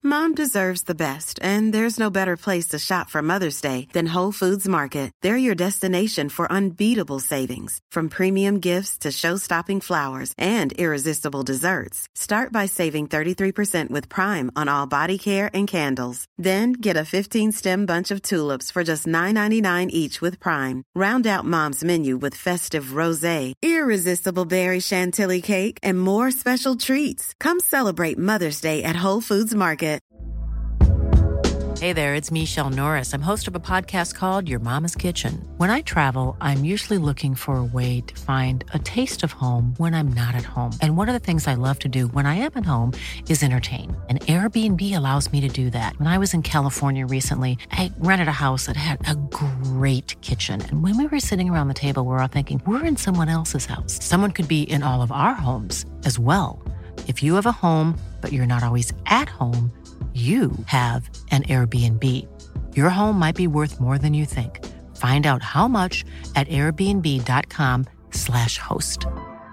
Mom deserves the best, and there's no better place to shop for Mother's Day than Whole Foods Market. They're your destination for unbeatable savings, from premium gifts to show-stopping flowers and irresistible desserts. Start by saving 33% with Prime on all body care and candles. Then get a 15-stem bunch of tulips for just $9.99 each with Prime. Round out Mom's menu with festive rosé, irresistible berry chantilly cake, and more special treats. Come celebrate Mother's Day at Whole Foods Market. Hey there, it's Michelle Norris. I'm host of a podcast called Your Mama's Kitchen. When I travel, I'm usually looking for a way to find a taste of home when I'm not at home. And one of the things I love to do when I am at home is entertain. And Airbnb allows me to do that. When I was in California recently, I rented a house that had a great kitchen. And when we were sitting around the table, we were all thinking, we're in someone else's house. Someone could be in all of our homes as well. If you have a home, but you're not always at home, you have an Airbnb. Your home might be worth more than you think. Find out how much at airbnb.com/host.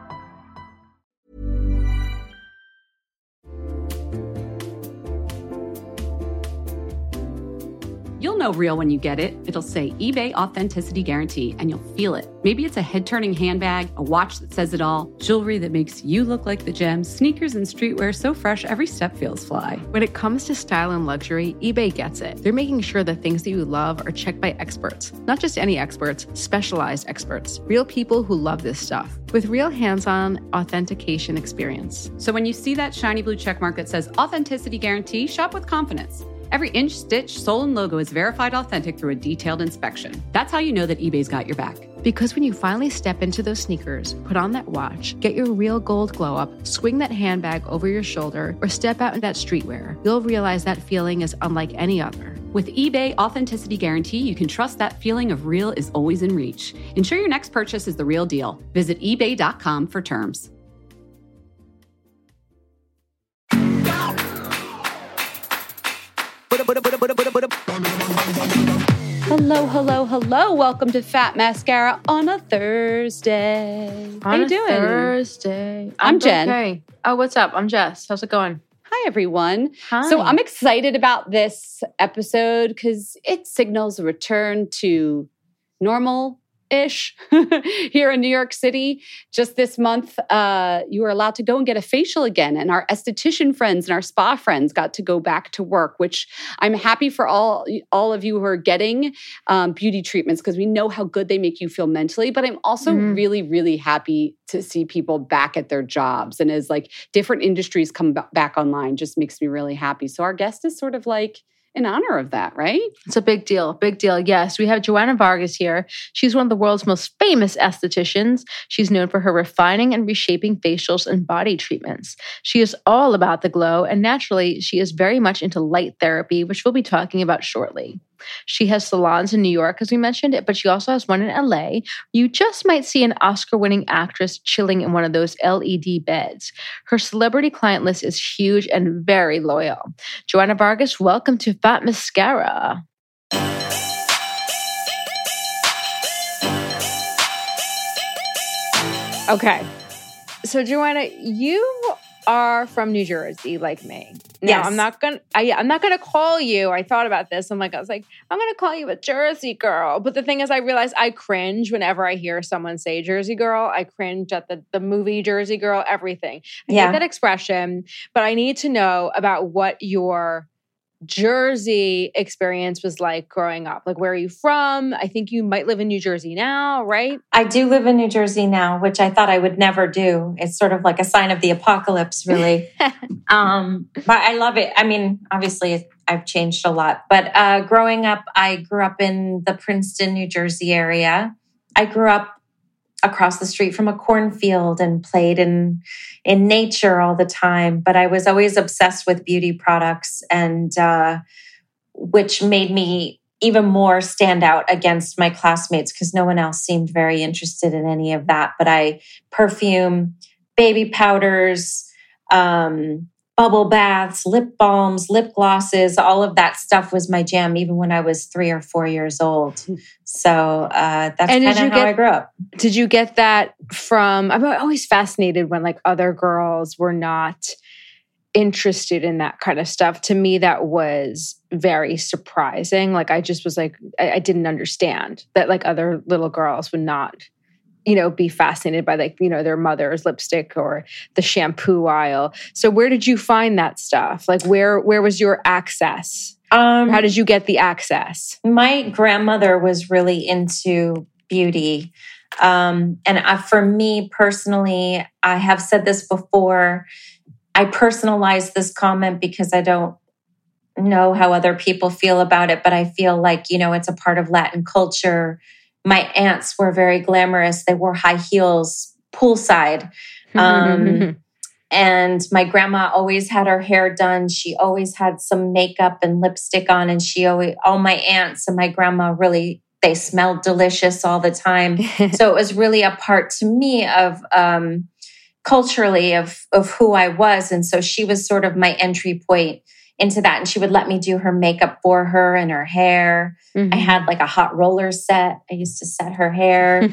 You'll know real when you get it. It'll say eBay Authenticity Guarantee, and you'll feel it. Maybe it's a head-turning handbag, a watch that says it all, jewelry that makes you look like the gems, sneakers and streetwear so fresh every step feels fly. When it comes to style and luxury, eBay gets it. They're making sure the things that you love are checked by experts. Not just any experts, specialized experts. Real people who love this stuff. With real hands-on authentication experience. So when you see that shiny blue checkmark that says Authenticity Guarantee, shop with confidence. Every inch, stitch, sole, and logo is verified authentic through a detailed inspection. That's how you know that eBay's got your back. Because when you finally step into those sneakers, put on that watch, get your real gold glow up, swing that handbag over your shoulder, or step out in that streetwear, you'll realize that feeling is unlike any other. With eBay Authenticity Guarantee, you can trust that feeling of real is always in reach. Ensure your next purchase is the real deal. Visit ebay.com for terms. Hello, hello, hello. Welcome to Fat Mascara on a Thursday. How you doing? Thursday. I'm Jen. Okay. Oh, what's up? I'm Jess. How's it going? Hi, everyone. Hi. So I'm excited about this episode because it signals a return to normal-ish here in New York City. Just this month, you were allowed to go and get a facial again. And our esthetician friends and our spa friends got to go back to work, which I'm happy for all of you who are getting beauty treatments because we know how good they make you feel mentally. But I'm also really, really happy to see people back at their jobs. And as like different industries come back online, just makes me really happy. So our guest is sort of like in honor of that, right? It's a big deal. Big deal. Yes. We have Joanna Vargas here. She's one of the world's most famous estheticians. She's known for her refining and reshaping facials and body treatments. She is all about the glow, and naturally, she is very much into light therapy, which we'll be talking about shortly. She has salons in New York, as we mentioned, but she also has one in LA. You just might see an Oscar-winning actress chilling in one of those LED beds. Her celebrity client list is huge and very loyal. Joanna Vargas, welcome to Fat Mascara. Okay. So Joanna, you are from New Jersey, like me. Now, Yes. I'm not gonna call you. I thought about this. I was like, I'm gonna call you a Jersey girl. But the thing is, I realize I cringe whenever I hear someone say Jersey girl. I cringe at the movie Jersey Girl, everything. I hate that expression, but I need to know about what your Jersey experience was like growing up. Like, where are you from? I think you might live in New Jersey now, right? I do live in New Jersey now, which I thought I would never do. It's sort of like a sign of the apocalypse, really. But I love it. I mean, obviously, I've changed a lot. But growing up, I grew up in the Princeton, New Jersey area. I grew up across the street from a cornfield and played in nature all the time. But I was always obsessed with beauty products, and which made me even more stand out against my classmates because no one else seemed very interested in any of that. But perfume, baby powders, bubble baths, lip balms, lip glosses, all of that stuff was my jam, even when I was 3 or 4 years old. So that's kind of how I grew up. Did you get that from, I'm always fascinated when like other girls were not interested in that kind of stuff. To me, that was very surprising. Like, I just was like, I didn't understand that like other little girls would not, be fascinated by like, their mother's lipstick or the shampoo aisle. So where did you find that stuff? Like where was your access? How did you get the access? My grandmother was really into beauty. For me personally, I have said this before, I personalize this comment because I don't know how other people feel about it, but I feel like, it's a part of Latin culture. My aunts were very glamorous. They wore high heels poolside. And my grandma always had her hair done. She always had some makeup and lipstick on. And all my aunts and my grandma really, they smelled delicious all the time. So it was really a part to me of culturally of who I was. And so she was sort of my entry point into that. And she would let me do her makeup for her and her hair. I had like a hot roller set. I used to set her hair.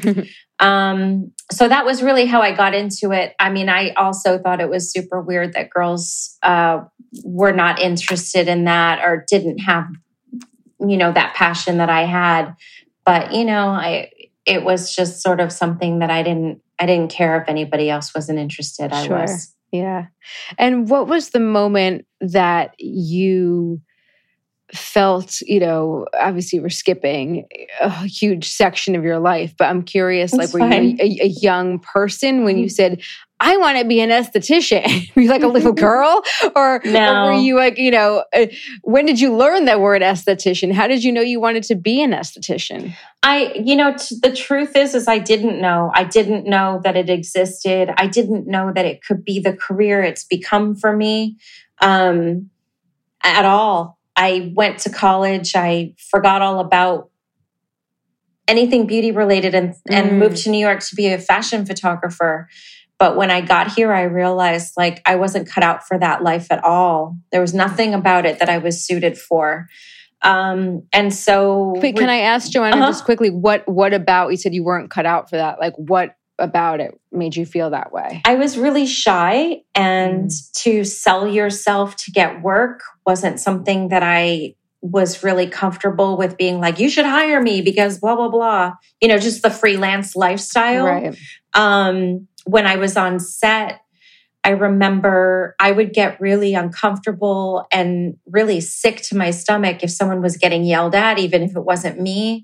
So that was really how I got into it. I mean, I also thought it was super weird that girls were not interested in that or didn't have, that passion that I had. But, it was just sort of something that I didn't care if anybody else wasn't interested. I was. Yeah. And what was the moment that you felt, obviously we're skipping a huge section of your life, but I'm curious, That's like, were you a young person when you said, I want to be an esthetician? Were you like a little girl? Or were you like, when did you learn that word esthetician? How did you know you wanted to be an esthetician? The truth is I didn't know. I didn't know that it existed. I didn't know that it could be the career it's become for me at all. I went to college. I forgot all about anything beauty related and moved to New York to be a fashion photographer. But when I got here, I realized like I wasn't cut out for that life at all. There was nothing about it that I was suited for. And so... Wait, can I ask, Joanna, just quickly, what about, you said you weren't cut out for that. Like what about it made you feel that way? I was really shy, and to sell yourself to get work wasn't something that I was really comfortable with, being like, you should hire me because blah, blah, blah. Just the freelance lifestyle. Right. When I was on set, I remember I would get really uncomfortable and really sick to my stomach if someone was getting yelled at, even if it wasn't me.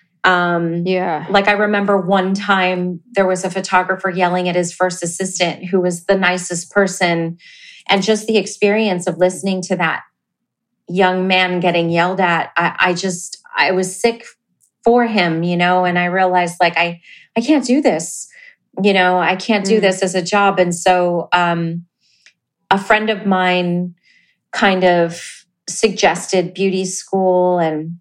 Like I remember one time there was a photographer yelling at his first assistant who was the nicest person. And just the experience of listening to that young man getting yelled at, I was sick for him, and I realized like, I can't do this. I can't do this as a job. And so a friend of mine kind of suggested beauty school, and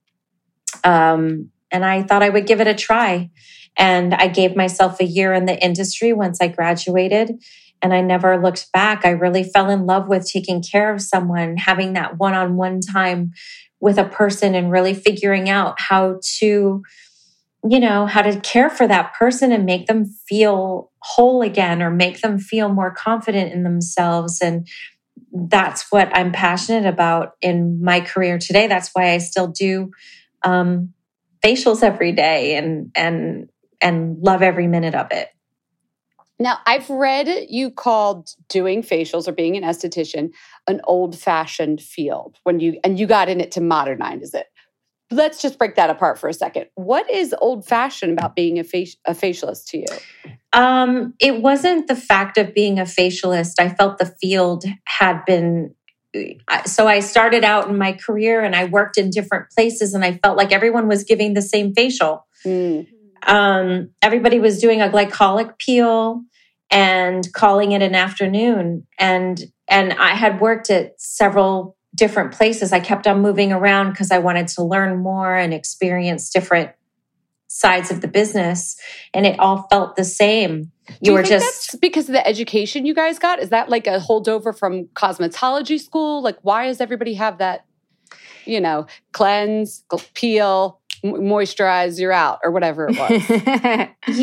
I thought I would give it a try. And I gave myself a year in the industry once I graduated, and I never looked back. I really fell in love with taking care of someone, having that one-on-one time with a person and really figuring out how to care for that person and make them feel whole again, or make them feel more confident in themselves. And that's what I'm passionate about in my career today. That's why I still do facials every day and love every minute of it. Now, I've read you called doing facials or being an esthetician an old-fashioned field when you got in it to modernize it. Let's just break that apart for a second. What is old-fashioned about being a facialist to you? It wasn't the fact of being a facialist. I felt the field had been... So I started out in my career and I worked in different places, and I felt like everyone was giving the same facial. Everybody was doing a glycolic peel and calling it an afternoon. And I had worked at several different places. I kept on moving around because I wanted to learn more and experience different sides of the business. And it all felt the same. Do you think that's because of the education you guys got? Is that like a holdover from cosmetology school? Like, why does everybody have that, cleanse, peel, moisturize, you're out, or whatever it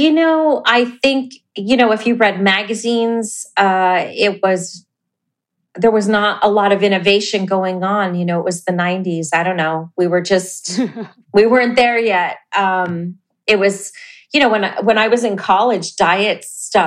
was? I think, if you read magazines, it was there was not a lot of innovation going on. You know, it was the 90s. I don't know. We were just, we weren't there yet. It was, you know, when I was in college, diet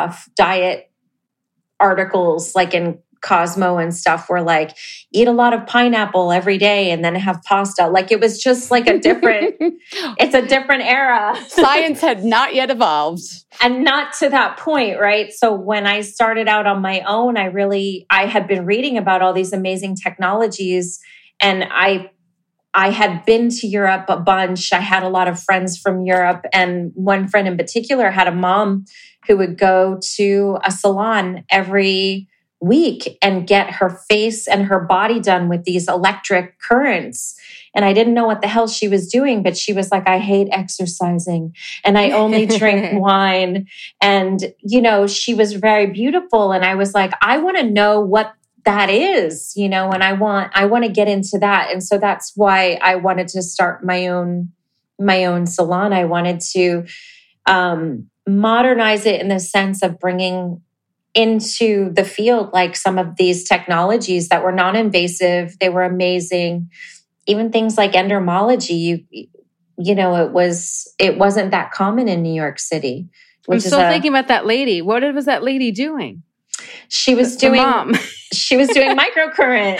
articles like in Cosmo and stuff were like, eat a lot of pineapple every day and then have pasta. Like it was just like a different, it's a different era. Science had not yet evolved. And not to that point, right? So when I started out on my own, I had been reading about all these amazing technologies, and I had been to Europe a bunch. I had a lot of friends from Europe, and one friend in particular had a mom who would go to a salon every week and get her face and her body done with these electric currents. And I didn't know what the hell she was doing, but she was like, I hate exercising and I only drink wine. And, you know, she was very beautiful. And I was like, I want to know what that is, you know, and I want to get into that. And so that's why I wanted to start my own salon. I wanted to modernize it in the sense of bringing into the field like some of these technologies that were non-invasive. They were amazing. Even things like endermology, you know, it wasn't that common in New York City. I'm still thinking about that lady. What was that lady doing? She was doing microcurrent.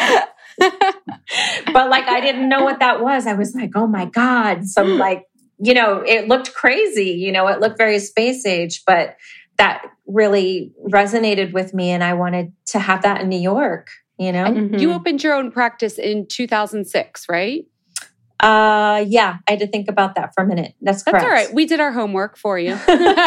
But like, I didn't know what that was. I was like, oh my God. Some like, you know, it looked crazy. You know, it looked very space age, but that really resonated with me. And I wanted to have that in New York, you know? And you opened your own practice in 2006, right? Yeah, I had to think about that for a minute. That's correct. That's all right. We did our homework for you.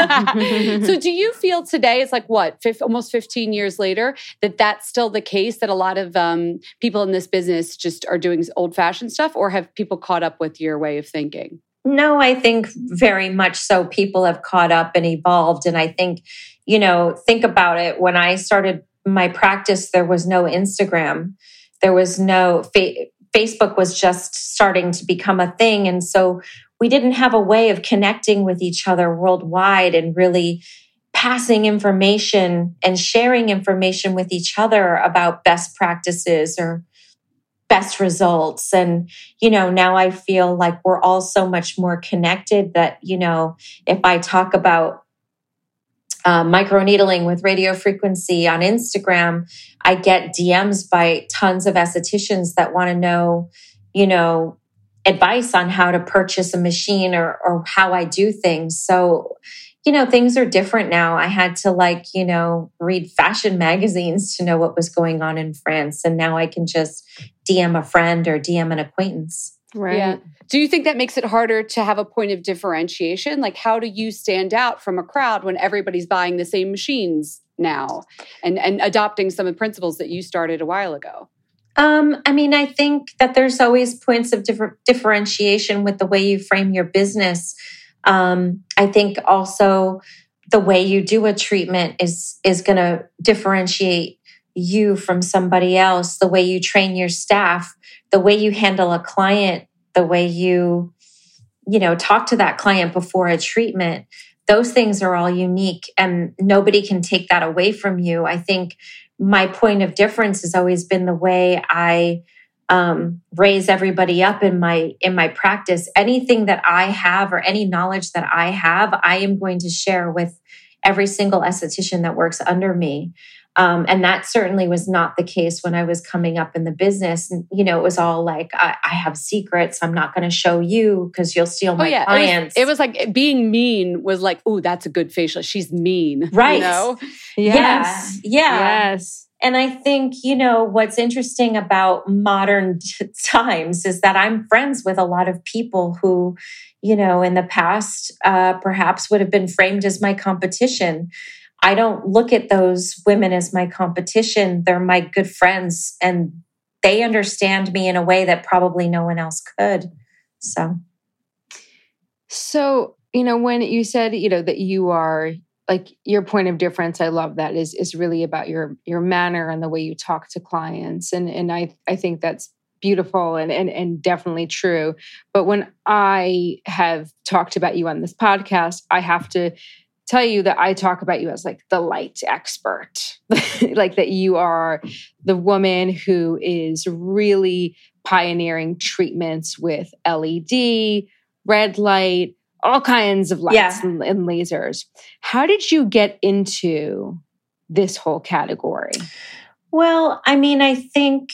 So do you feel today, it's like what, almost 15 years later, that that's still the case, that a lot of people in this business just are doing old-fashioned stuff, or have people caught up with your way of thinking? No, I think very much so. People have caught up and evolved. And I think, you know, think about it. When I started my practice, there was no Instagram. There was no Facebook was just starting to become a thing. And so we didn't have a way of connecting with each other worldwide and really passing information and sharing information with each other about best practices or best results. And, you know, now I feel like we're all so much more connected that, you know, if I talk about microneedling with radio frequency on Instagram, I get DMs by tons of estheticians that want to know, you know, advice on how to purchase a machine or how I do things. So, you know, things are different now. I had to read fashion magazines to know what was going on in France. And now I can just DM a friend or DM an acquaintance. Right. Yeah. Do you think that makes it harder to have a point of differentiation? Like, how do you stand out from a crowd when everybody's buying the same machines now and adopting some of the principles that you started a while ago? I think that there's always points of differentiation with the way you frame your business. I think also the way you do a treatment is going to differentiate you from somebody else. The way you train your staff, the way you handle a client, the way you talk to that client before a treatment. Those things are all unique and nobody can take that away from you. I think my point of difference has always been the way I raise everybody up in my practice. Anything that I have or any knowledge that I have, I am going to share with every single esthetician that works under me. And that certainly was not the case when I was coming up in the business. And, you know, it was all like, I have secrets. I'm not going to show you because you'll steal my clients. It was like being mean was like, oh, that's a good facial. She's mean. Right. You know? Yes. Yeah. Yes. And I think, what's interesting about modern times is that I'm friends with a lot of people who, in the past, perhaps would have been framed as my competition. I don't look at those women as my competition. They're my good friends and they understand me in a way that probably no one else could. So, when you said, that you are like your point of difference, I love that is really about your manner and the way you talk to clients. And I think that's beautiful and definitely true. But when I have talked about you on this podcast, I have to tell you that I talk about you as like the light expert, like that you are the woman who is really pioneering treatments with LED, red light, all kinds of lights and lasers. How did you get into this whole category? Well, I mean, I think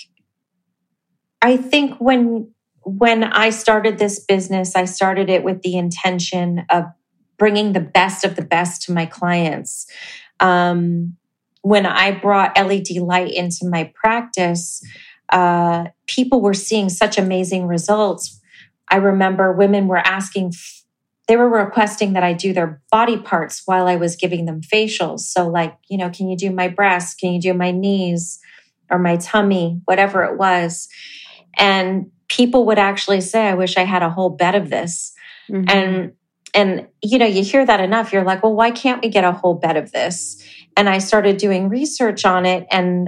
when I started this business, I started it with the intention of bringing the best of the best to my clients. When I brought LED light into my practice, people were seeing such amazing results. I remember women were they were requesting that I do their body parts while I was giving them facials. So like, can you do my breasts? Can you do my knees or my tummy, whatever it was? And people would actually say, I wish I had a whole bed of this. Mm-hmm. And you hear that enough. You're like, well, why can't we get a whole bed of this? And I started doing research on it. And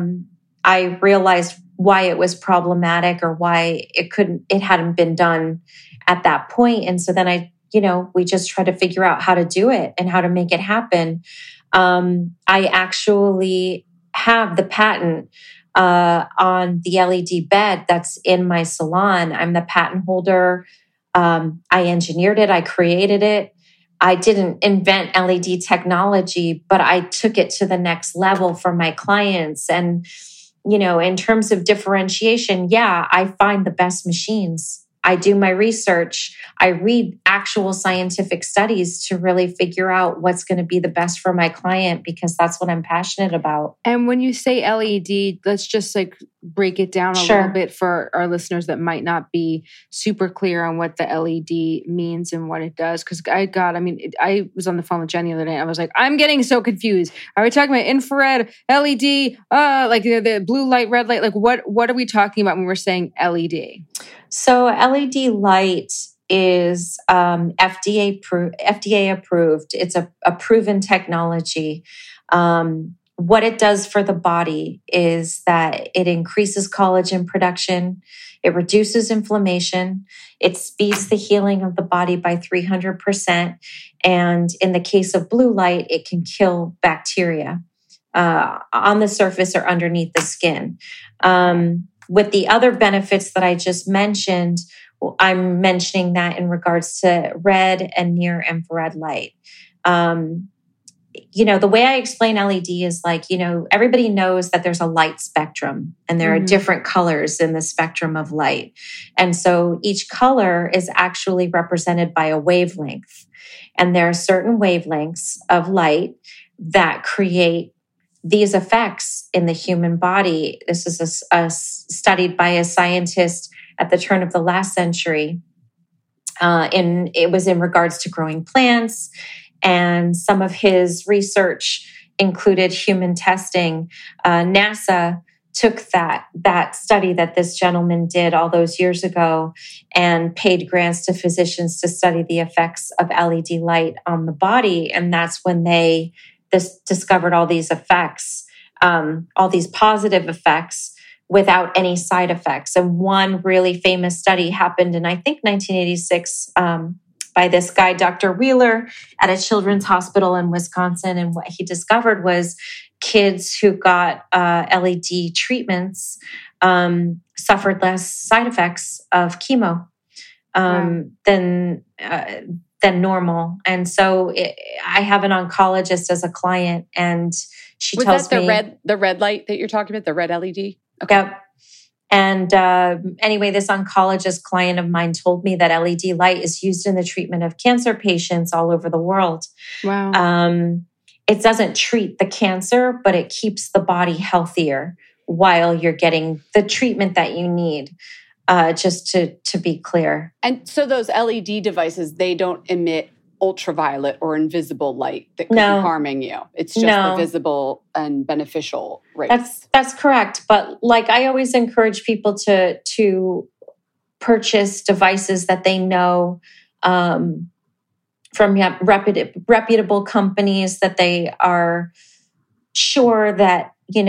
I realized why it was problematic or why it hadn't been done at that point. And so then we just tried to figure out how to do it and how to make it happen. I actually have the patent on the LED bed that's in my salon. I'm the patent holder. I engineered it. I created it. I didn't invent LED technology, but I took it to the next level for my clients. And, in terms of differentiation, I find the best machines. I do my research. I read actual scientific studies to really figure out what's going to be the best for my client because that's what I'm passionate about. And when you say LED, let's just like break it down a little bit for our listeners that might not be super clear on what the LED means and what it does. Because I was on the phone with Jenny the other day. I was like, I'm getting so confused. Are we talking about infrared, LED, like the blue light, red light? Like what are we talking about when we're saying LED? So LED light is FDA approved. It's a proven technology. What it does for the body is that it increases collagen production. It reduces inflammation. It speeds the healing of the body by 300%. And in the case of blue light, it can kill bacteria on the surface or underneath the skin. With the other benefits that I just mentioned, I'm mentioning that in regards to red and near infrared light. The way I explain LED is like, everybody knows that there's a light spectrum and there are different colors in the spectrum of light. And so each color is actually represented by a wavelength. And there are certain wavelengths of light that create these effects in the human body. This is studied by a scientist at the turn of the last century. It was in regards to growing plants, and some of his research included human testing. NASA took that study that this gentleman did all those years ago and paid grants to physicians to study the effects of LED light on the body, and that's when they discovered all these effects, all these positive effects without any side effects. And one really famous study happened in, I think, 1986 by this guy, Dr. Wheeler, at a children's hospital in Wisconsin. And what he discovered was kids who got LED treatments suffered less side effects of chemo than normal. And so I have an oncologist as a client, and she tells me... Was that the red light that you're talking about, the red LED? Okay. Yep. And anyway, this oncologist client of mine told me that LED light is used in the treatment of cancer patients all over the world. Wow. It doesn't treat the cancer, but it keeps the body healthier while you're getting the treatment that you need. Just to be clear. And so those LED devices, they don't emit ultraviolet or invisible light that could be harming you. It's just the visible and beneficial rays. That's correct. But like I always encourage people to purchase devices that they know from reputable companies, that they are sure that,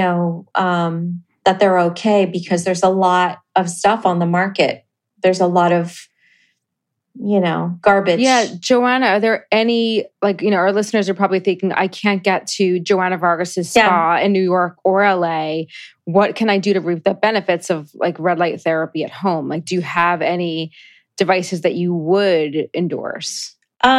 that they're okay, because there's a lot of stuff on the market. There's a lot of garbage. Yeah, Joanna, are there any, our listeners are probably thinking, I can't get to Joanna Vargas's spa in New York or LA. What can I do to reap the benefits of red light therapy at home? Do you have any devices that you would endorse?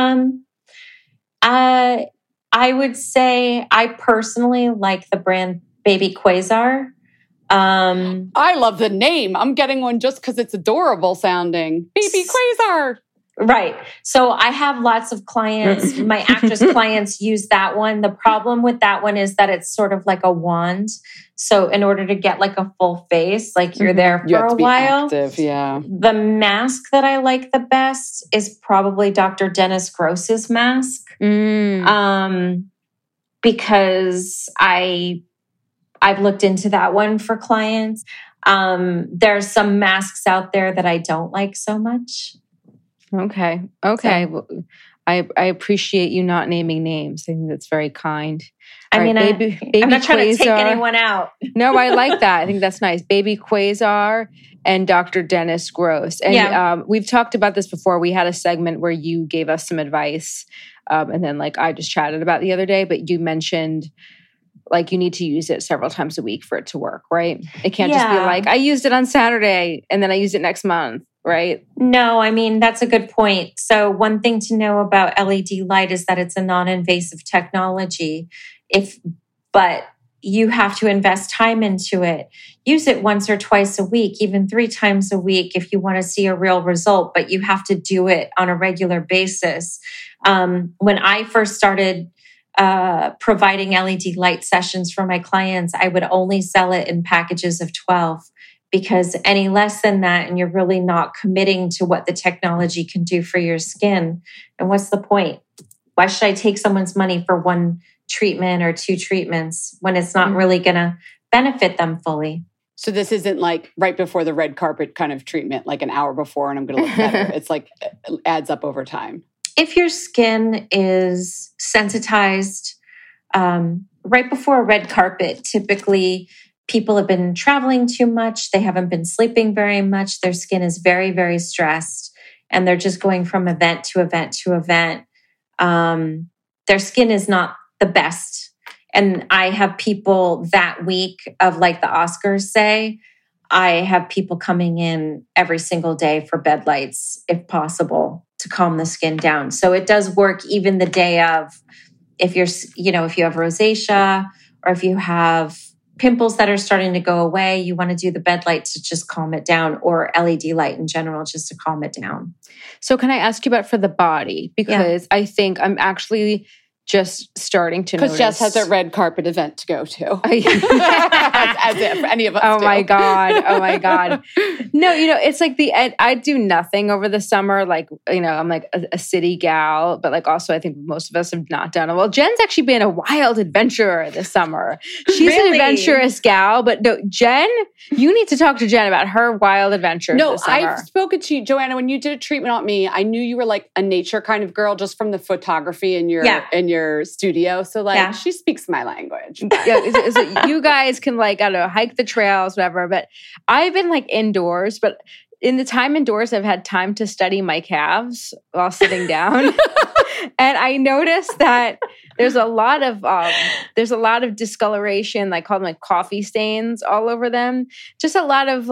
I would say I personally like the brand Baby Quasar. I love the name. I'm getting one just because it's adorable sounding. Baby Quasar. Right. So I have lots of clients, my actress clients use that one. The problem with that one is that it's sort of like a wand. So in order to get a full face, you're there for a while. Active, yeah. The mask that I like the best is probably Dr. Dennis Gross's mask. Because I've looked into that one for clients. There's some masks out there that I don't like so much. Okay. Well, I appreciate you not naming names. I think that's very kind. I'm not trying to take anyone out. No, I like that. I think that's nice. Baby Quasar and Dr. Dennis Gross. And we've talked about this before. We had a segment where you gave us some advice. And then I just chatted about the other day, but you mentioned you need to use it several times a week for it to work, right? It can't just be I used it on Saturday and then I used it next month. Right? No, that's a good point. So one thing to know about LED light is that it's a non-invasive technology. But you have to invest time into it. Use it once or twice a week, even 3 times a week if you want to see a real result, but you have to do it on a regular basis. When I first started providing LED light sessions for my clients, I would only sell it in packages of 12. Because any less than that, and you're really not committing to what the technology can do for your skin. And what's the point? Why should I take someone's money for 1 treatment or 2 treatments when it's not really going to benefit them fully? So this isn't right before the red carpet kind of treatment, an hour before and I'm going to look better. It's it adds up over time. If your skin is sensitized right before a red carpet, typically people have been traveling too much. They haven't been sleeping very much. Their skin is very, very stressed. And they're just going from event to event to event. Their skin is not the best. And I have people that week of the Oscars say, I have people coming in every single day for bed lights, if possible, to calm the skin down. So it does work even the day of, if you have rosacea or if you have pimples that are starting to go away, you want to do the bed light to just calm it down, or LED light in general, just to calm it down. So can I ask you about for the body? Because I think I'm actually just starting to notice. Because Jess has a red carpet event to go to. as if any of us do. My God. Oh my God. No, it's I do nothing over the summer. I'm a city gal, but also I think most of us have not done it. Well, Jen's actually been a wild adventurer this summer. She's an adventurous gal, but no, Jen, you need to talk to Jen about her wild adventures this summer. I've spoken to you, Joanna, when you did a treatment on me, I knew you were a nature kind of girl just from the photography in your studio. So she speaks my language. So you guys can I don't know, hike the trails, whatever. But I've been indoors, but in the time indoors, I've had time to study my calves while sitting down. And I noticed that there's a lot of discoloration, call them coffee stains all over them. Just a lot of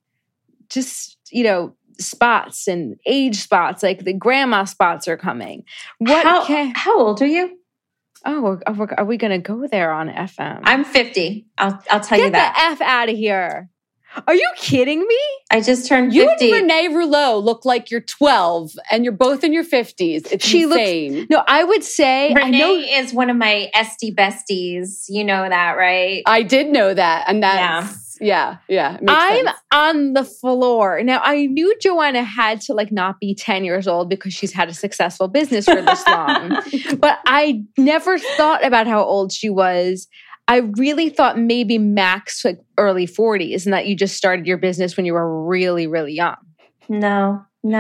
spots and age spots, the grandma spots are coming. How old are you? Oh, are we going to go there on FM? I'm 50. I'll tell you that. Get the F out of here. Are you kidding me? I just turned 50. You and Renee Rouleau look like you're 12 and you're both in your 50s. It's insane. I would say... Renee is one of my esty besties. You know that, right? I did know that. And that's... Yeah. I'm sense. On the floor. Now, I knew Joanna had to not be 10 years old because she's had a successful business for this long. But I never thought about how old she was. I really thought maybe max early 40s and that you just started your business when you were really, really young. No.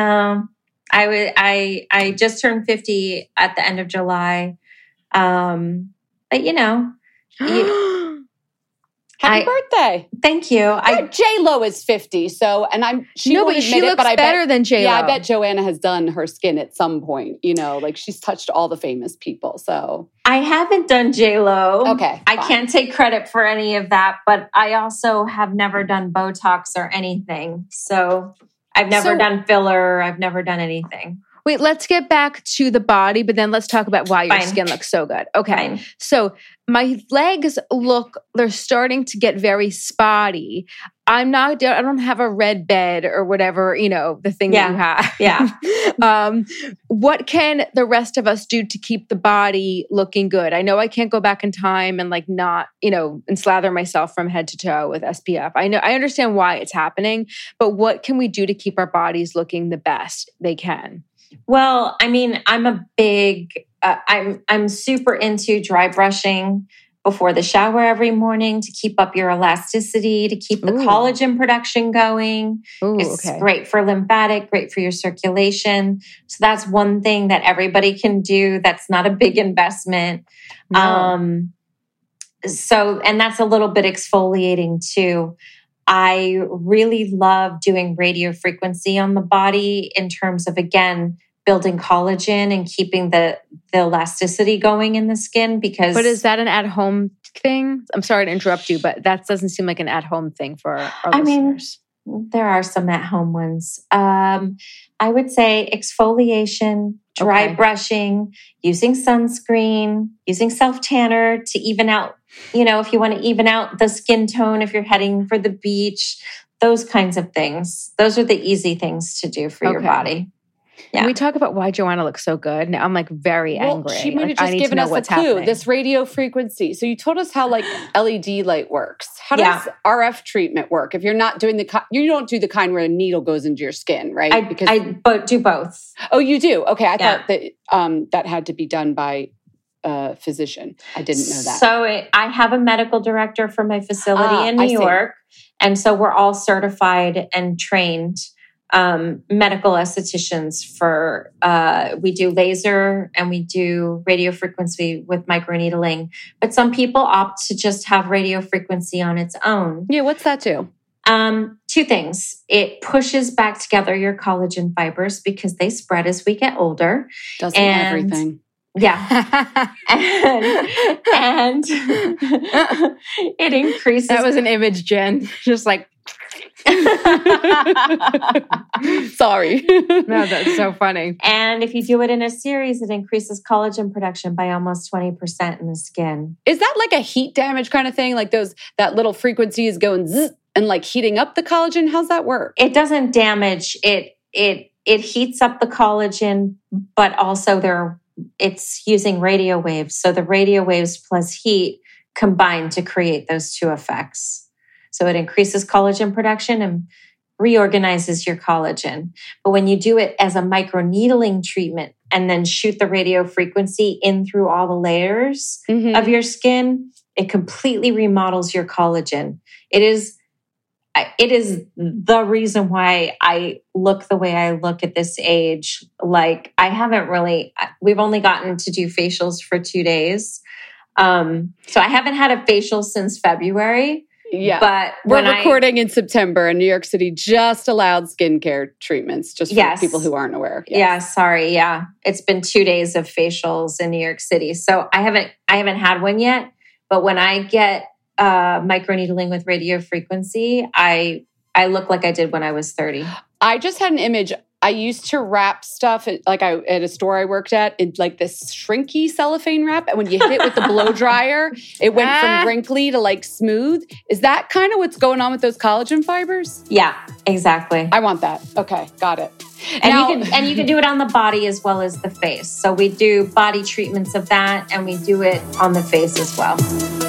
I just turned 50 at the end of July. But Happy birthday. Thank you. J-Lo is 50, so, and she No, won't but she admit it, looks but I better bet, than J-Lo. Yeah, I bet Joanna has done her skin at some point, like she's touched all the famous people, so. I haven't done J-Lo. Okay, I can't take credit for any of that, but I also have never done Botox or anything. So I've never done filler. I've never done anything. Wait, let's get back to the body, but then let's talk about why your skin looks so good. Okay. Fine. So my legs they're starting to get very spotty. I don't have a red bed or whatever, the thing that you have. Yeah. What can the rest of us do to keep the body looking good? I know I can't go back in time and not, and slather myself from head to toe with SPF. I understand why it's happening, but what can we do to keep our bodies looking the best they can? Well, I mean, I'm a big, I'm super into dry brushing before the shower every morning to keep up your elasticity, to keep the collagen production going. It's great for lymphatic, great for your circulation. So that's one thing that everybody can do. That's not a big investment. No. And that's a little bit exfoliating too. I really love doing radio frequency on the body in terms of, again, building collagen and keeping the elasticity going in the skin because... But is that an at-home thing? I'm sorry to interrupt you, but that doesn't seem like an at-home thing for our listeners. Mean, there are some at-home ones. I would say exfoliation, dry brushing, using sunscreen, using self-tanner to even out, if you want to even out the skin tone, if you're heading for the beach, those kinds of things. Those are the easy things to do for your body. Yeah. Can we talk about why Joanna looks so good? Now I'm very angry. She might have just given us a clue. Happening. This radio frequency. So you told us how LED light works. How does RF treatment work? If you're not doing you don't do the kind where a needle goes into your skin, right? I do both. Oh, you do? Okay. I thought that that had to be done by a physician. I didn't know that. So I have a medical director for my facility in New York. And so we're all certified and trained medical estheticians for, we do laser and we do radio frequency with microneedling, but some people opt to just have radio frequency on its own. Yeah. What's that do? Two things. It pushes back together your collagen fibers because they spread as we get older. Doesn't everything. Yeah. and it increases. That was an image, Jen. Just like. Sorry. No, that's so funny. And if you do it in a series, it increases collagen production by almost 20% in the skin. Is that like a heat damage kind of thing? Like that little frequency is going zzz and heating up the collagen? How's that work? It doesn't damage. It heats up the collagen, but also it's using radio waves. So the radio waves plus heat combine to create those two effects. So it increases collagen production and reorganizes your collagen. But when you do it as a microneedling treatment and then shoot the radio frequency in through all the layers of your skin, it completely remodels your collagen. It is the reason why I look the way I look at this age. We've only gotten to do facials for 2 days. So I haven't had a facial since February. Yeah, but we're recording in September, and New York City just allowed skincare treatments, just for people who aren't aware. Yes. Yeah, sorry. Yeah, it's been 2 days of facials in New York City, so I haven't had one yet. But when I get microneedling with radio frequency, I look like I did when I was 30. I just had an image. I used to wrap stuff at a store I worked at in this shrinky cellophane wrap. And when you hit it with the blow dryer, it went from wrinkly to smooth. Is that kind of what's going on with those collagen fibers? Yeah, exactly. I want that. Okay, got it. And you can do it on the body as well as the face. So we do body treatments of that and we do it on the face as well.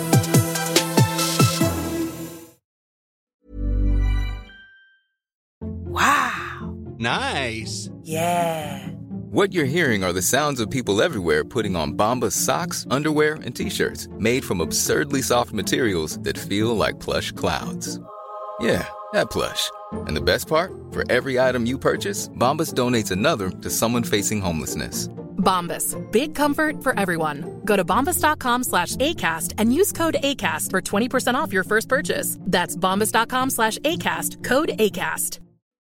Wow. Nice. Yeah. What you're hearing are the sounds of people everywhere putting on Bombas socks, underwear, and T-shirts made from absurdly soft materials that feel like plush clouds. Yeah, that plush. And the best part? For every item you purchase, Bombas donates another to someone facing homelessness. Bombas. Big comfort for everyone. Go to bombas.com/ACAST and use code ACAST for 20% off your first purchase. That's bombas.com/ACAST. Code ACAST.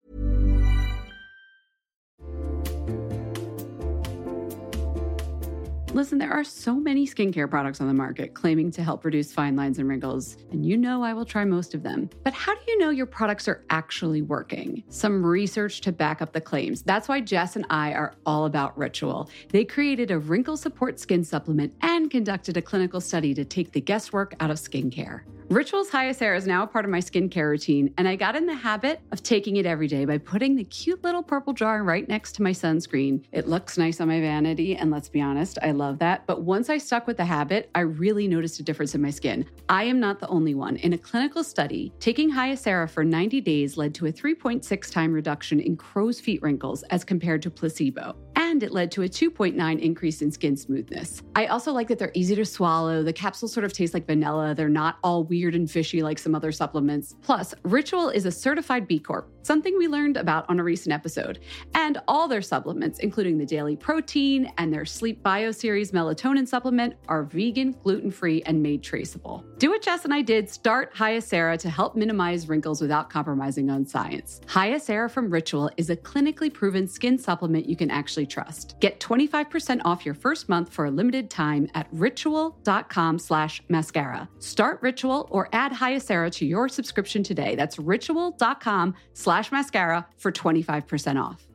Listen, there are so many skincare products on the market claiming to help reduce fine lines and wrinkles, and you know I will try most of them. But how do you know your products are actually working? Some research to back up the claims. That's why Jess and I are all about Ritual. They created a wrinkle support skin supplement and conducted a clinical study to take the guesswork out of skincare. Ritual's Hyacera is now a part of my skincare routine, and I got in the habit of taking it every day by putting the cute little purple jar right next to my sunscreen. It looks nice on my vanity, and let's be honest, I love that. But once I stuck with the habit, I really noticed a difference in my skin. I am not the only one. In a clinical study, taking Hyacera for 90 days led to a 3.6 time reduction in crow's feet wrinkles as compared to placebo. And it led to a 2.9 increase in skin smoothness. I also like that they're easy to swallow. The capsules sort of taste like vanilla. They're not all weird and fishy like some other supplements. Plus, Ritual is a certified B Corp, something we learned about on a recent episode. And all their supplements, including the daily protein and their Sleep Bio Series melatonin supplement, are vegan, gluten-free, and made traceable. Do what Jess and I did. Start Hyacera to help minimize wrinkles without compromising on science. Hyacera from Ritual is a clinically proven skin supplement you can actually trust. Get 25% off your first month for a limited time at ritual.com/mascara. Start Ritual or add Hyacera to your subscription today. That's ritual.com/mascara for 25% off.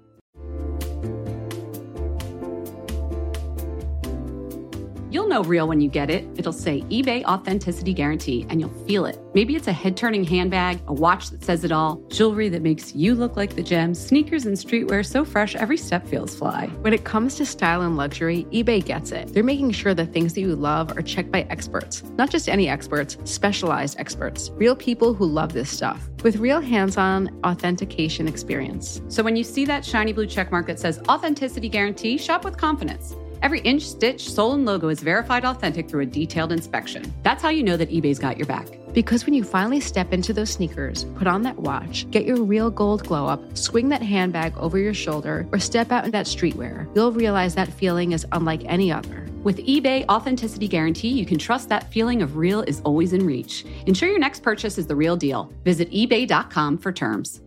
You'll know real when you get it. It'll say eBay Authenticity Guarantee, and you'll feel it. Maybe it's a head-turning handbag, a watch that says it all, jewelry that makes you look like the gem, sneakers and streetwear so fresh every step feels fly. When it comes to style and luxury, eBay gets it. They're making sure the things that you love are checked by experts. Not just any experts, specialized experts. Real people who love this stuff. With real hands-on authentication experience. So when you see that shiny blue checkmark that says Authenticity Guarantee, shop with confidence. Every inch, stitch, sole, and logo is verified authentic through a detailed inspection. That's how you know that eBay's got your back. Because when you finally step into those sneakers, put on that watch, get your real gold glow up, swing that handbag over your shoulder, or step out in that streetwear, you'll realize that feeling is unlike any other. With eBay Authenticity Guarantee, you can trust that feeling of real is always in reach. Ensure your next purchase is the real deal. Visit ebay.com for terms.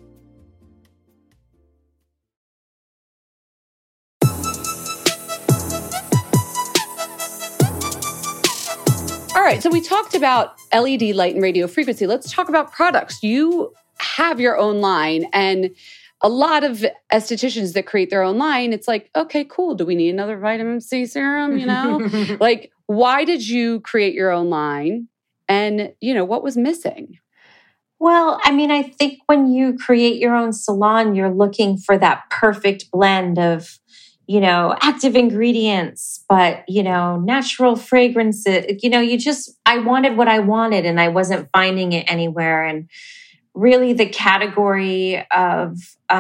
All right, so we talked about LED light and radio frequency. Let's talk about products. You have your own line, and a lot of estheticians that create their own line, it's like, okay, cool. Do we need another vitamin C serum? You know, like, why did you create your own line? And, you know, what was missing? Well, I mean, I think when you create your own salon, you're looking for that perfect blend of, you know, active ingredients, but, you know, natural fragrances. You know, I wanted what I wanted and I wasn't finding it anywhere. And really the category of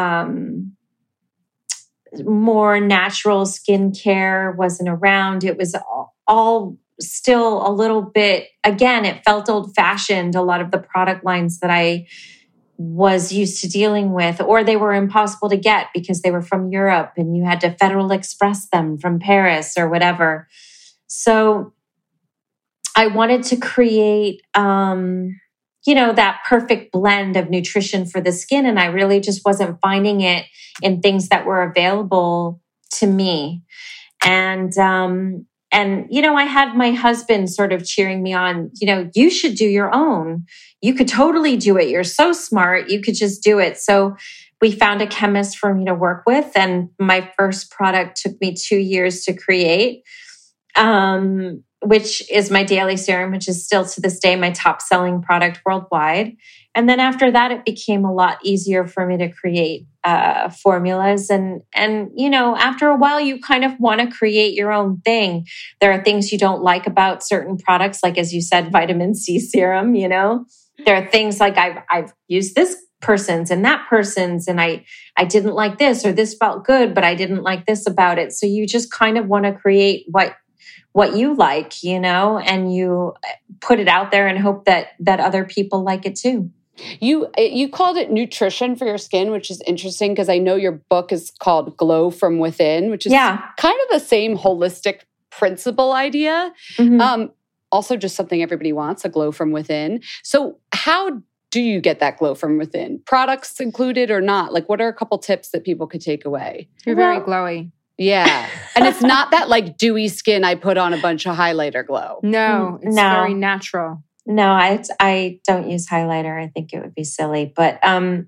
more natural skincare wasn't around. It was all still a little bit, again, it felt old-fashioned, a lot of the product lines that I was used to dealing with, or they were impossible to get because they were from Europe and you had to Federal Express them from Paris or whatever. So I wanted to create, you know, that perfect blend of nutrition for the skin. And I really just wasn't finding it in things that were available to me. And, you know, I had my husband sort of cheering me on, you know, you should do your own. You could totally do it. You're so smart. You could just do it. So we found a chemist for me to work with. And my first product took me 2 years to create, which is my daily serum, which is still to this day my top selling product worldwide. And then after that, it became a lot easier for me to create formulas. And you know, after a while, you kind of want to create your own thing. There are things you don't like about certain products, like, as you said, vitamin C serum, you know. There are things like I've used this person's and that person's, and I didn't like this, or this felt good, but I didn't like this about it. So you just kind of want to create what you like, you know, and you put it out there and hope that other people like it too. You called it nutrition for your skin, which is interesting because I know your book is called Glow from Within, which is kind of the same holistic principle idea. Also just something everybody wants, a glow from within. So how do you get that glow from within? Products included or not? Like, what are a couple tips that people could take away? You're very glowy. Yeah. And it's not that like dewy skin I put on a bunch of highlighter glow. No, it's very natural. No, I don't use highlighter. I think it would be silly. But I'm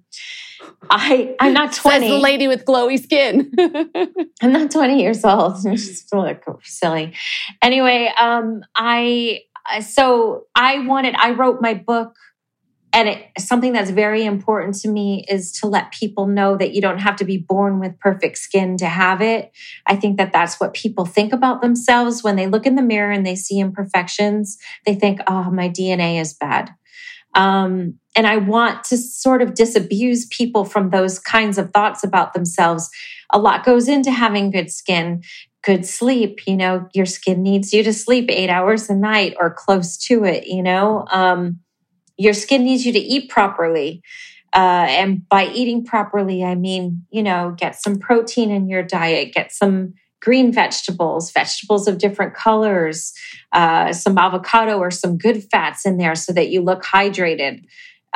not 20. Says the lady with glowy skin. I'm not 20 years old. It's just silly. Anyway, I wrote my book, and something that's very important to me is to let people know that you don't have to be born with perfect skin to have it. I think that that's what people think about themselves when they look in the mirror and they see imperfections. They think, oh, my DNA is bad. And I want to sort of disabuse people from those kinds of thoughts about themselves. A lot goes into having good skin, good sleep. You know, your skin needs you to sleep 8 hours a night or close to it, you know. Your skin needs you to eat properly. And by eating properly, I mean, you know, get some protein in your diet, get some green vegetables of different colors, some avocado or some good fats in there so that you look hydrated.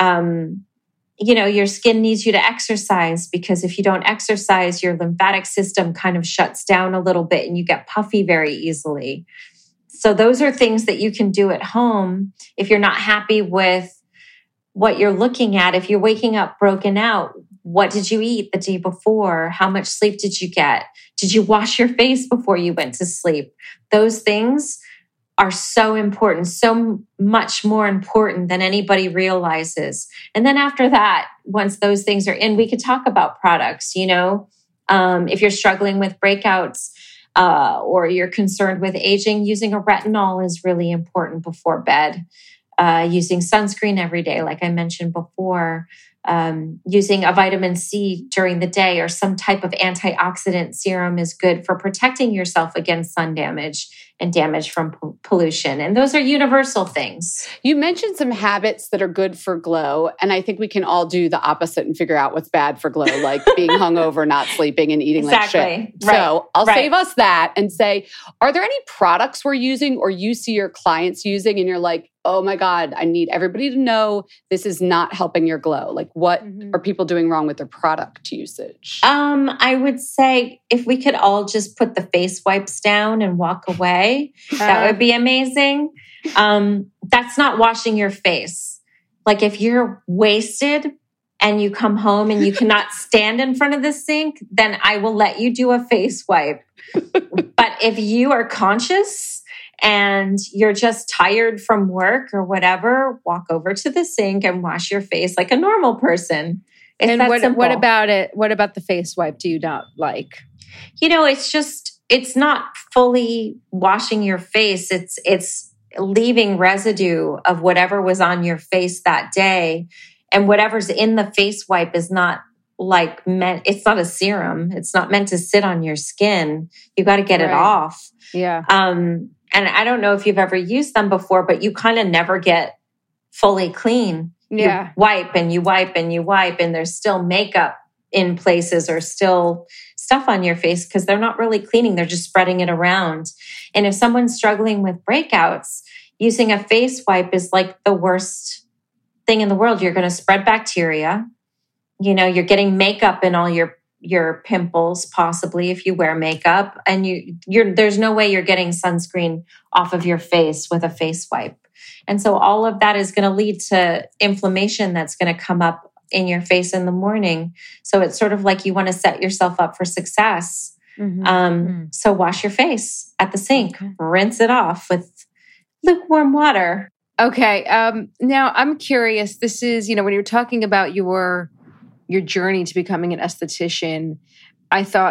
You know, your skin needs you to exercise, because if you don't exercise, your lymphatic system kind of shuts down a little bit and you get puffy very easily. So those are things that you can do at home if you're not happy with what you're looking at. If you're waking up broken out, what did you eat the day before? How much sleep did you get? Did you wash your face before you went to sleep? Those things are so important, so much more important than anybody realizes. And then after that, once those things are in, we could talk about products, you know. If you're struggling with breakouts, or you're concerned with aging, using a retinol is really important before bed. Using sunscreen every day, like I mentioned before. Using a vitamin C during the day or some type of antioxidant serum is good for protecting yourself against sun damage and damage from pollution. And those are universal things. You mentioned some habits that are good for glow. And I think we can all do the opposite and figure out what's bad for glow, like being hungover, not sleeping, and eating like shit. Right. So I'll save us that and say, are there any products we're using or you see your clients using and you're like, oh my God, I need everybody to know this is not helping your glow? Like, what are people doing wrong with their product usage? I would say if we could all just put the face wipes down and walk away, that would be amazing. That's not washing your face. Like if you're wasted and you come home and you cannot stand in front of the sink, then I will let you do a face wipe. But if you are conscious and you're just tired from work or whatever, walk over to the sink and wash your face like a normal person. And what about it? What about the face wipe do you not like? You know, it's not fully washing your face. It's leaving residue of whatever was on your face that day. And whatever's in the face wipe is not it's not a serum. It's not meant to sit on your skin. You got to get it off. Yeah. And I don't know if you've ever used them before, but you kind of never get fully clean. Yeah. You wipe and you wipe and you wipe, and there's still makeup in places or still stuff on your face because they're not really cleaning. They're just spreading it around. And if someone's struggling with breakouts, using a face wipe is like the worst thing in the world. You're going to spread bacteria. You know, you're getting makeup in all your pimples, possibly if you wear makeup, and there's no way you're getting sunscreen off of your face with a face wipe. And so all of that is going to lead to inflammation that's going to come up in your face in the morning. So it's sort of like you want to set yourself up for success. So wash your face at the sink, rinse it off with lukewarm water. Okay. Now I'm curious. This is, when you're talking about your journey to becoming an esthetician, I thought,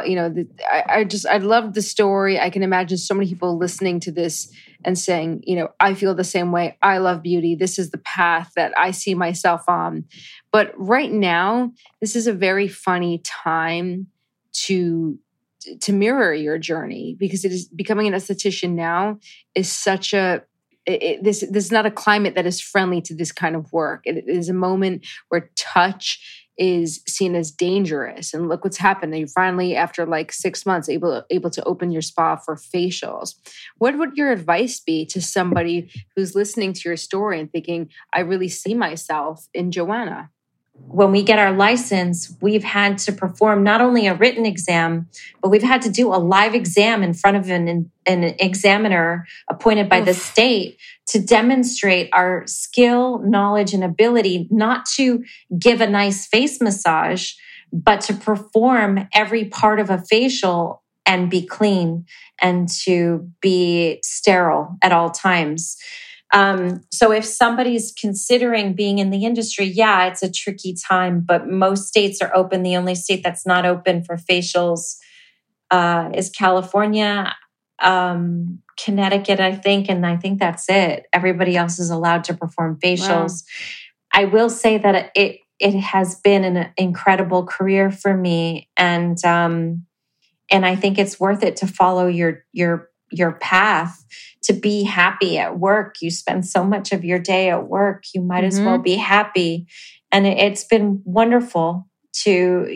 I loved the story. I can imagine so many people listening to this and saying, I feel the same way. I love beauty. This is the path that I see myself on. But right now, this is a very funny time to mirror your journey, because it is becoming an esthetician now is such a this is not a climate that is friendly to this kind of work. It is a moment where touch is seen as dangerous. And look what's happened. You finally, after like 6 months, able to open your spa for facials. What would your advice be to somebody who's listening to your story and thinking, I really see myself in Joanna? When we get our license, we've had to perform not only a written exam, but we've had to do a live exam in front of an examiner appointed by the state to demonstrate our skill, knowledge, and ability not to give a nice face massage, but to perform every part of a facial and be clean and to be sterile at all times. So if somebody's considering being in the industry, yeah, it's a tricky time, but most states are open. The only state that's not open for facials is California, Connecticut, I think. And I think that's it. Everybody else is allowed to perform facials. Wow. I will say that it has been an incredible career for me. And I think it's worth it to follow your path, to be happy at work. You spend so much of your day at work. You might as well be happy. And it's been wonderful to,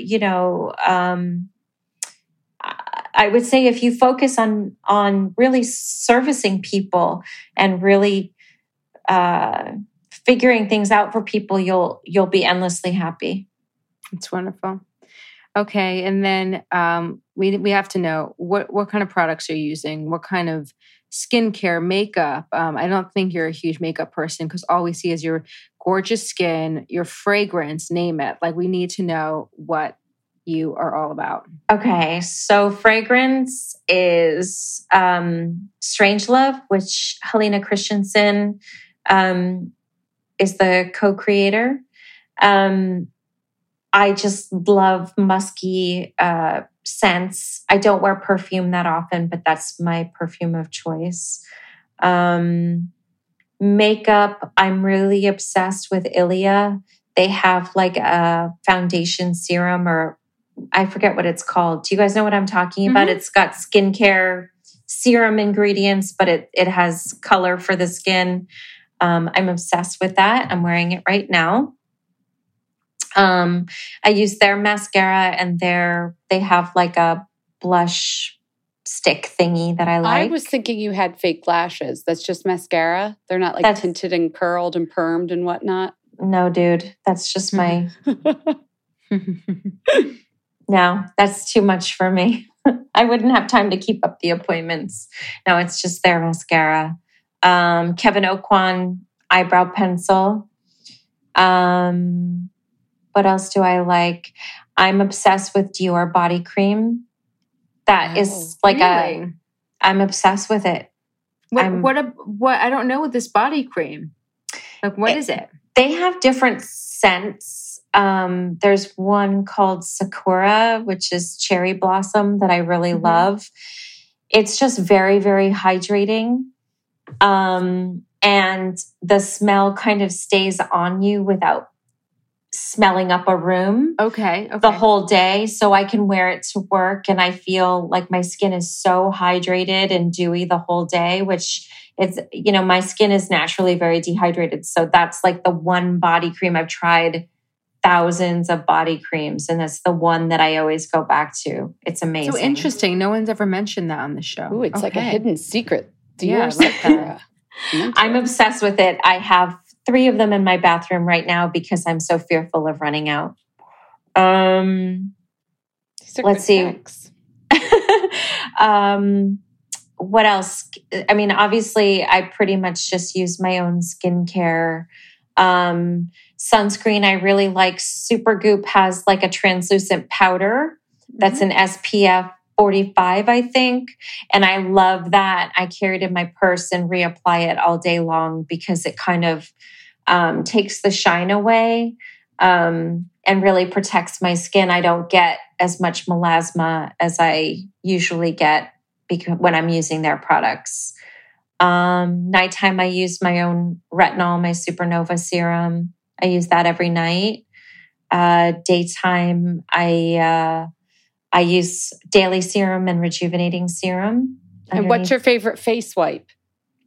I would say if you focus on really servicing people and really figuring things out for people, you'll be endlessly happy. It's wonderful. Okay. And then we have to know what kind of products you're using, what kind of skincare, makeup. I don't think you're a huge makeup person because all we see is your gorgeous skin, your fragrance, name it. Like we need to know what you are all about. Okay. So fragrance is Strangelove, which Helena Christensen is the co-creator. I just love musky scents. I don't wear perfume that often, but that's my perfume of choice. Makeup, I'm really obsessed with Ilia. They have like a foundation serum, or I forget what it's called. Do you guys know what I'm talking about? It's got skincare serum ingredients, but it has color for the skin. I'm obsessed with that. I'm wearing it right now. I use their mascara and they have like a blush stick thingy that I like. I was thinking you had fake lashes. That's just mascara. They're not like tinted and curled and permed and whatnot. No, dude, that's just my, no, that's too much for me. I wouldn't have time to keep up the appointments. No, it's just their mascara. Kevin Aucoin eyebrow pencil. What else do I like? I'm obsessed with Dior body cream. That is like really? I'm obsessed with it. What I don't know with this body cream. Like what is it? They have different scents. There's one called Sakura, which is cherry blossom that I really love. It's just very, very hydrating. And the smell kind of stays on you without smelling up a room the whole day. So I can wear it to work and I feel like my skin is so hydrated and dewy the whole day, which it's, my skin is naturally very dehydrated. So that's like the one body cream. I've tried thousands of body creams and that's the one that I always go back to. It's amazing. So interesting. No one's ever mentioned that on the show. Ooh, it's like a hidden secret. Yeah, like I'm obsessed with it. I have 3 of them in my bathroom right now because I'm so fearful of running out. Let's see. What else? I mean, obviously, I pretty much just use my own skincare. Sunscreen, I really like. Supergoop has like a translucent powder that's an SPF 45, I think. And I love that. I carry it in my purse and reapply it all day long because it kind of takes the shine away and really protects my skin. I don't get as much melasma as I usually get when I'm using their products. Nighttime, I use my own retinol, my Supernova serum. I use that every night. Daytime, I use daily serum and rejuvenating serum. And what's your favorite face wipe?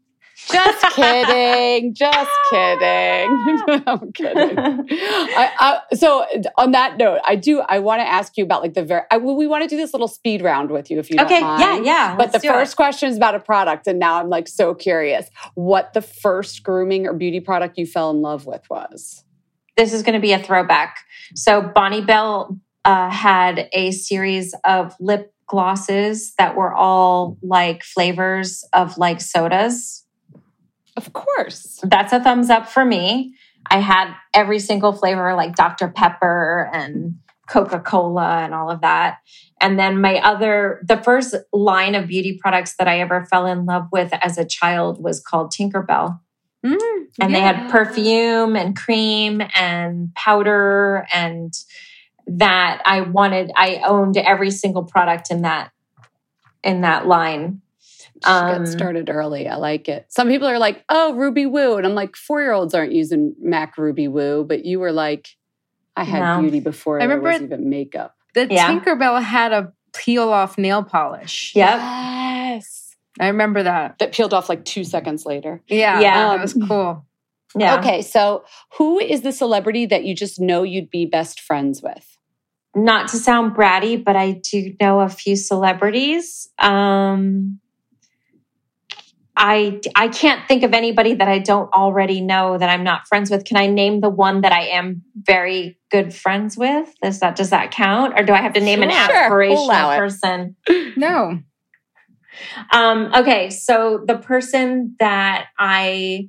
Just kidding. Just kidding. I'm kidding. So on that note, I want to ask you about like we want to do this little speed round with you if you don't mind. Yeah. But the first question is about a product. And now I'm like so curious what the first grooming or beauty product you fell in love with was. This is going to be a throwback. So Bonnie Bell had a series of lip glosses that were all like flavors of like sodas. Of course. That's a thumbs up for me. I had every single flavor like Dr. Pepper and Coca-Cola and all of that. And then the first line of beauty products that I ever fell in love with as a child was called Tinkerbell. And they had perfume and cream and powder and that I owned every single product in that line. Get started early. I like it. Some people are like, oh, Ruby Woo. And I'm like, 4-year-olds aren't using MAC Ruby Woo. But you were like, I had beauty before there was even makeup. The Tinkerbell had a peel off nail polish. Yep. Yes. I remember that. That peeled off like 2 seconds later. Yeah. That was cool. Yeah. Okay. So who is the celebrity that you just know you'd be best friends with? Not to sound bratty, but I do know a few celebrities. I can't think of anybody that I don't already know that I'm not friends with. Can I name the one that I am very good friends with? Does that count? Or do I have to name an aspirational person? No. Okay. So the person that I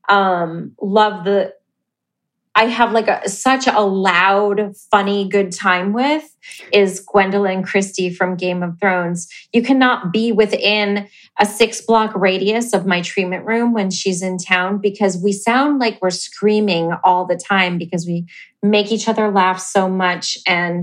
I have like such a loud, funny, good time with is Gwendolyn Christie from Game of Thrones. You cannot be within a 6-block radius of my treatment room when she's in town because we sound like we're screaming all the time because we make each other laugh so much and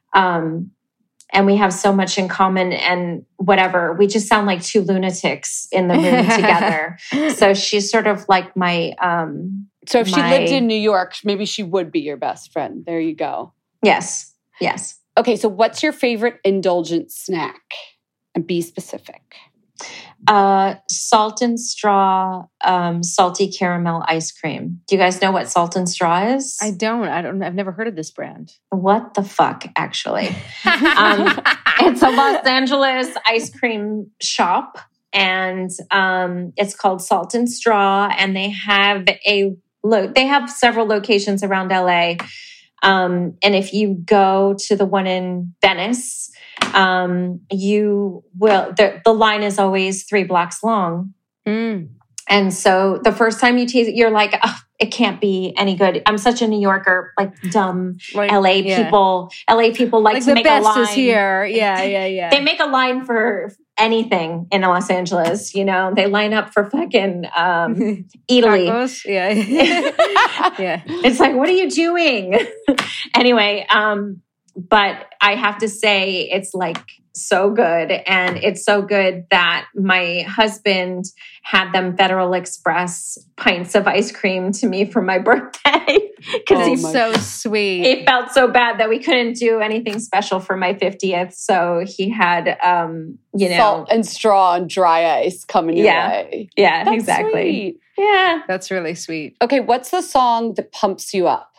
we have so much in common and whatever. We just sound like two lunatics in the room together. So she's sort of like my... So if she lived in New York, maybe she would be your best friend. There you go. Yes. Okay, so what's your favorite indulgent snack? And be specific. Salt and Straw, salty caramel ice cream. Do you guys know what Salt and Straw is? I don't. I've never heard of this brand. What the fuck, actually? It's a Los Angeles ice cream shop. And it's called Salt and Straw. And they have several locations around LA. And if you go to the one in Venice, you will, the line is always 3 blocks long. And so the first time you taste it, you're like, oh, it can't be any good. I'm such a New Yorker, like dumb LA people. LA people like to make a line. The best is here. Yeah. They make a line for anything in Los Angeles. You know, they line up for fucking Italy. Tacos? Yeah. Yeah. It's like, what are you doing? Anyway, but I have to say it's like so good. And it's so good that my husband had them Federal Express pints of ice cream to me for my birthday. Because he's so sweet. He felt so bad that we couldn't do anything special for my 50th. So he had, Salt and Straw and dry ice coming your way. Yeah, That's exactly. Sweet. Yeah. That's really sweet. Okay, what's the song that pumps you up?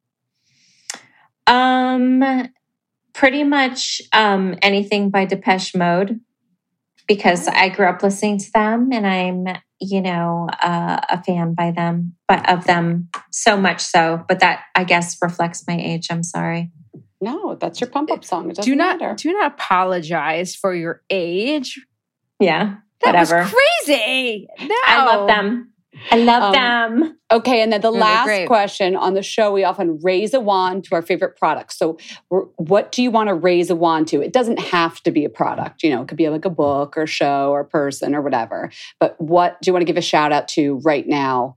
Pretty much anything by Depeche Mode, because I grew up listening to them and I'm, a fan of them so much so. But that, I guess, reflects my age. I'm sorry. No, that's your pump up song. It doesn't matter. Do not apologize for your age. Yeah, that whatever. was crazy. No. I love them. I love them. Okay, and then the last question on the show, we often raise a wand to our favorite products. So what do you want to raise a wand to? It doesn't have to be a product. It could be like a book or show or person or whatever. But what do you want to give a shout out to right now?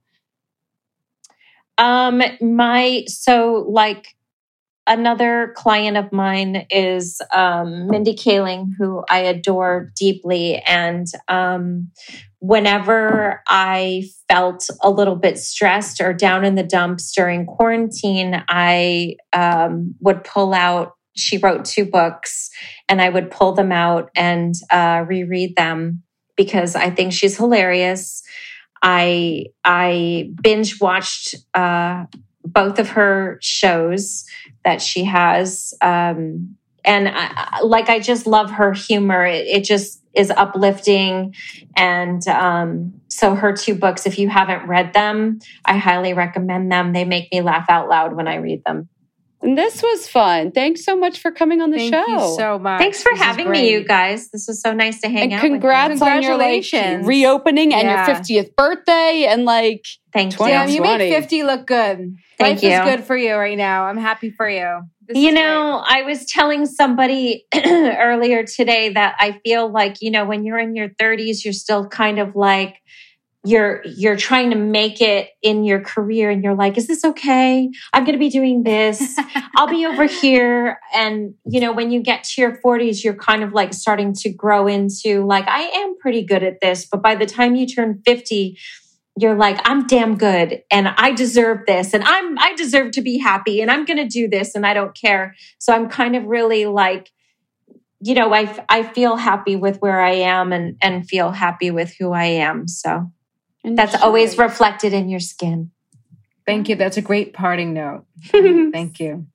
Another client of mine is Mindy Kaling, who I adore deeply. And whenever I felt a little bit stressed or down in the dumps during quarantine, I would pull out, she wrote 2 books, and I would pull them out and reread them because I think she's hilarious. I binge watched both of her shows that she has. And I just love her humor. It just is uplifting. And so her 2 books, if you haven't read them, I highly recommend them. They make me laugh out loud when I read them. And this was fun. Thanks so much for coming on the show. Thank you so much. Thanks for having me, you guys. This was so nice to hang out with you. Congrats on your reopening and your 50th birthday and Thank you. Yeah, you make 50 look good. Thank you. Life is good for you right now. I'm happy for you. I was telling somebody earlier today that I feel like, when you're in your 30s, you're still kind of like, you're trying to make it in your career and you're like, is this okay? I'm going to be doing this. I'll be over here. And, when you get to your 40s, you're kind of like starting to grow into like, I am pretty good at this. But by the time you turn 50, you're like, I'm damn good and I deserve this and I deserve to be happy and I'm going to do this and I don't care. So I'm kind of really like, I feel happy with where I am and feel happy with who I am. So that's always reflected in your skin. Thank you. That's a great parting note. Thank you.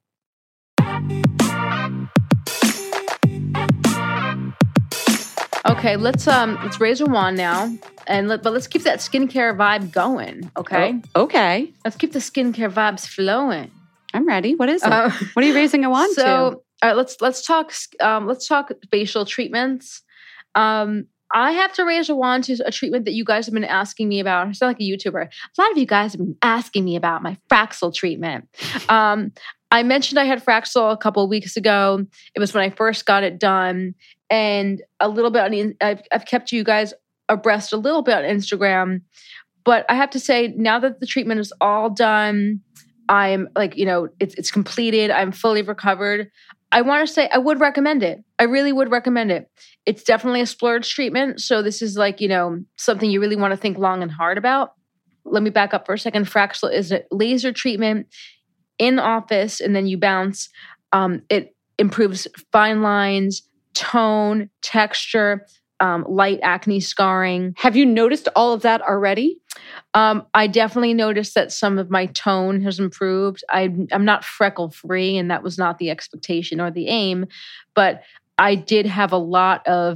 Okay, let's raise a wand now, but let's keep that skincare vibe going. Okay. Oh, okay. Let's keep the skincare vibes flowing. I'm ready. What is it? What are you raising a wand to? All right, let's talk facial treatments. I have to raise a wand to a treatment that you guys have been asking me about. I sound like a YouTuber. A lot of you guys have been asking me about my Fraxel treatment. I mentioned I had Fraxel a couple of weeks ago. It was when I first got it done. And a little bit, I've kept you guys abreast a little bit on Instagram. But I have to say, now that the treatment is all done, I'm like, it's completed. I'm fully recovered. I want to say I would recommend it. I really would recommend it. It's definitely a splurge treatment. So this is like, something you really want to think long and hard about. Let me back up for a second. Fraxel is a laser treatment in office, and then you bounce. It improves fine lines, tone, texture, light acne scarring. Have you noticed all of that already? I definitely noticed that some of my tone has improved. I'm not freckle-free, and that was not the expectation or the aim, but I did have a lot of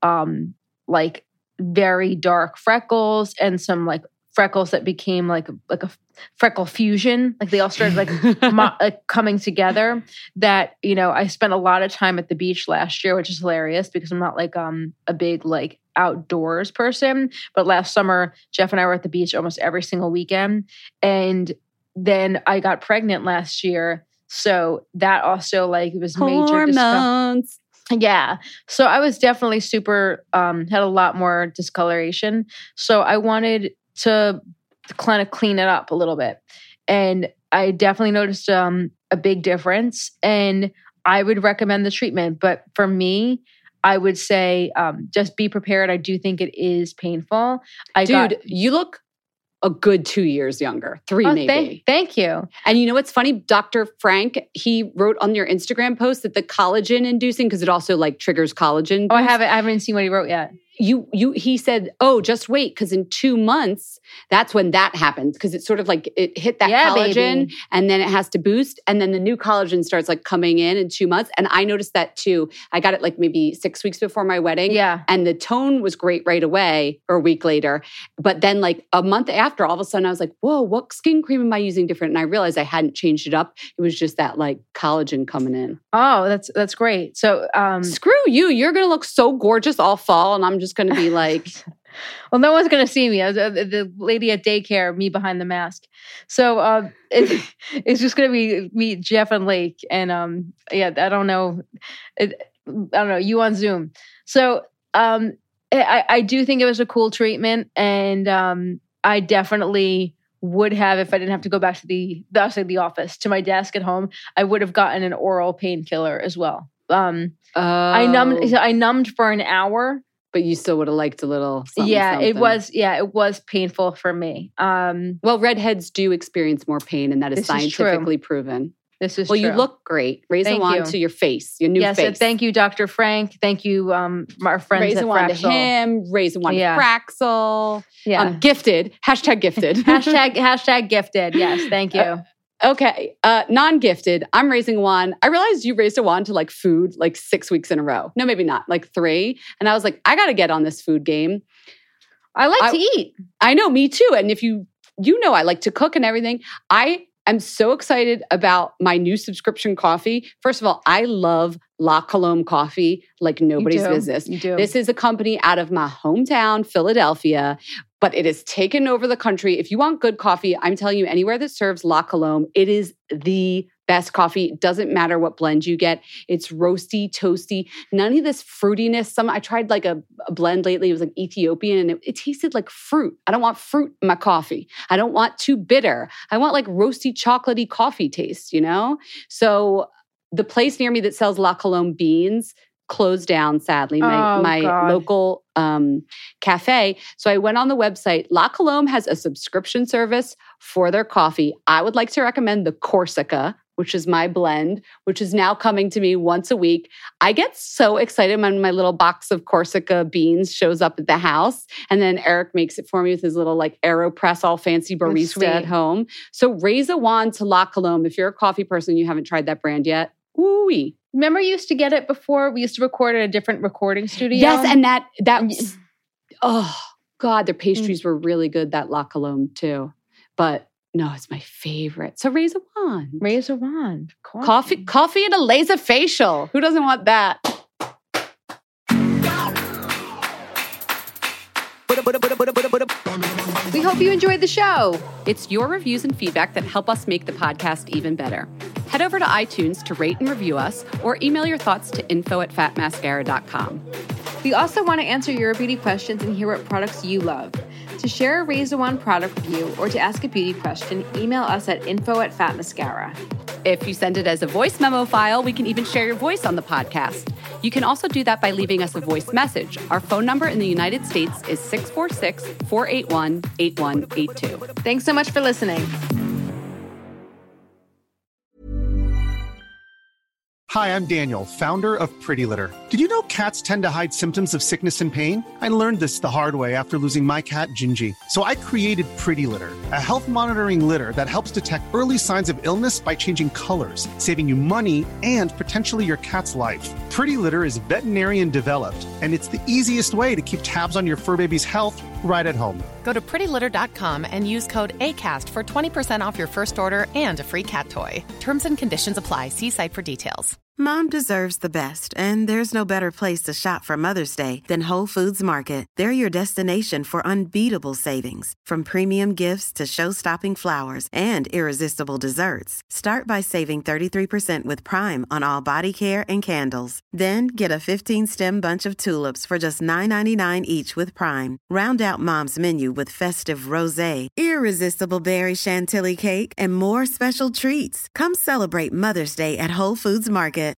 very dark freckles and some freckles that became like a freckle fusion. Like they all started coming together. That, I spent a lot of time at the beach last year, which is hilarious because I'm not a big outdoors person. But last summer, Jeff and I were at the beach almost every single weekend. And then I got pregnant last year. So that also it was major hormones. Yeah. So I was definitely super, had a lot more discoloration. So I wanted to kind of clean it up a little bit. And I definitely noticed a big difference. And I would recommend the treatment. But for me, I would say just be prepared. I do think it is painful. You look a good 2 years younger, 3 maybe. Thank you. And you know what's funny? Dr. Frank, he wrote on your Instagram post that the collagen inducing, because it also triggers collagen. Oh, I haven't seen what he wrote yet. He said, oh, just wait, because in 2 months, that's when that happens. Because it's sort of it hit that collagen, baby. And then it has to boost. And then the new collagen starts coming in 2 months. And I noticed that too. I got it maybe 6 weeks before my wedding. Yeah. And the tone was great right away or a week later. But then a month after, all of a sudden I was like, whoa, what skin cream am I using different? And I realized I hadn't changed it up. It was just that collagen coming in. Oh, that's great. So screw you. You're going to look so gorgeous all fall. And I'm just going to be well, no one's going to see me. The lady at daycare, me behind the mask. So it's just going to be me, Jeff, and Lake. And I don't know. You on Zoom. So I do think it was a cool treatment. And I definitely would have, if I didn't have to go back to the office, to my desk at home, I would have gotten an oral painkiller as well. I numbed for an hour. But you still would have liked a little something. It was painful for me. Well, redheads do experience more pain, and that is scientifically proven. This is well, true. you look great. Raise a Thank wand you. to your face, your new yes, face. and thank you, Dr. Frank. Thank you, our friends Raise at a wand Fraxel. to him. Raise a wand Yeah. to Fraxel. Yeah. Gifted. Hashtag gifted. hashtag gifted. Yes, thank you. Okay. Non-gifted. I'm raising a wand. I realized you raised a wand to like food like 6 weeks in a row. No, maybe not. Like 3. And I was like, I got to get on this food game. I like to eat. I know, me too. And if you know, I like to cook and everything. I'm so excited about my new subscription coffee. First of all, I love La Colombe coffee like nobody's business. You do. This is a company out of my hometown, Philadelphia, but it has taken over the country. If you want good coffee, I'm telling you, anywhere that serves La Colombe, it is the best coffee. It doesn't matter what blend you get. It's roasty, toasty, none of this fruitiness. I tried like a blend lately. It was like Ethiopian and it tasted like fruit. I don't want fruit in my coffee. I don't want too bitter. I want like roasty, chocolatey coffee taste, you know? So the place near me that sells La Colombe beans closed down, sadly, my local cafe. So I went on the website. La Colombe has a subscription service for their coffee. I would like to recommend the Corsica, which is my blend, which is now coming to me once a week. I get so excited when my little box of Corsica beans shows up at the house. And then Eric makes it for me with his little like AeroPress, all fancy barista at home. So raise a wand to La Colombe. If you're a coffee person, you haven't tried that brand yet. Ooh-wee. Remember you used to get it before? We used to record at a different recording studio. Yes, and that oh God, their pastries were really good, that La Colombe too. But no, it's my favorite. So raise a wand. Raise a wand. Coffee and a laser facial. Who doesn't want that? We hope you enjoyed the show. It's your reviews and feedback that help us make the podcast even better. Head over to iTunes to rate and review us or email your thoughts to info@fatmascara.com. We also want to answer your beauty questions and hear what products you love. To share a Raise a Wand product review or to ask a beauty question, email us at info@fatmascara. If you send it as a voice memo file, we can even share your voice on the podcast. You can also do that by leaving us a voice message. Our phone number in the United States is 646-481-8182. Thanks so much for listening. Hi, I'm Daniel, founder of Pretty Litter. Did you know cats tend to hide symptoms of sickness and pain? I learned this the hard way after losing my cat, Gingy. So I created Pretty Litter, a health monitoring litter that helps detect early signs of illness by changing colors, saving you money and potentially your cat's life. Pretty Litter is veterinarian developed, and it's the easiest way to keep tabs on your fur baby's health right at home. Go to prettylitter.com and use code ACAST for 20% off your first order and a free cat toy. Terms and conditions apply. See site for details. Mom deserves the best, and there's no better place to shop for Mother's Day than Whole Foods Market. They're your destination for unbeatable savings, from premium gifts to show-stopping flowers and irresistible desserts. Start by saving 33% with Prime on all body care and candles. Then get a 15-stem bunch of tulips for just $9.99 each with Prime. Round out Mom's menu with festive rosé, irresistible berry chantilly cake, and more special treats. Come celebrate Mother's Day at Whole Foods Market.